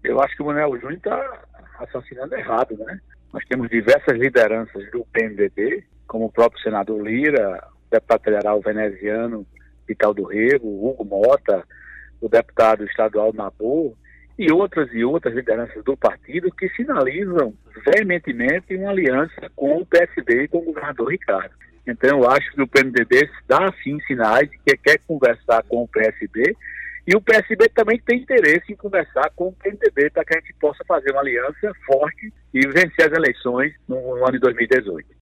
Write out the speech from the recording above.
Eu acho que o Manuel Júnior está raciocinando errado, né? Nós temos diversas lideranças do PMDB, como o próprio senador Lira, o deputado federal veneziano Vital do Rego, Hugo Mota, o deputado estadual Nabor, e outras lideranças do partido que sinalizam veementemente uma aliança com o PSD e com o governador Ricardo. Então eu acho que o PMDB dá sim sinais de que quer conversar com o PSB, e o PSB também tem interesse em conversar com o PMDB para que a gente possa fazer uma aliança forte e vencer as eleições no ano de 2018.